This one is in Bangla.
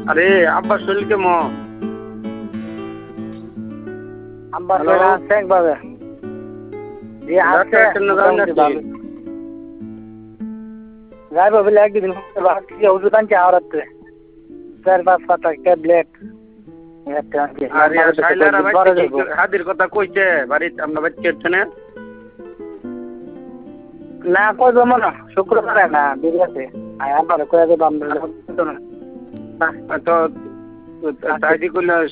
আরে আব্বার শরীর কেমন? আব্বার শরীর আছে একভাবে। জি আছে। যাইবো বলে একদিন ওষুধ আনছি আওরাতে 4-5 পাতা ট্যাবলেট। আরে শাইলারা হাদির কথা কইছে বাড়িতে আমরা বাচ্চা না না কই জমা না শুক্রবারে না বিরিয়াতে আবার কয়ে দেব আমরা তো তাই দি কইলে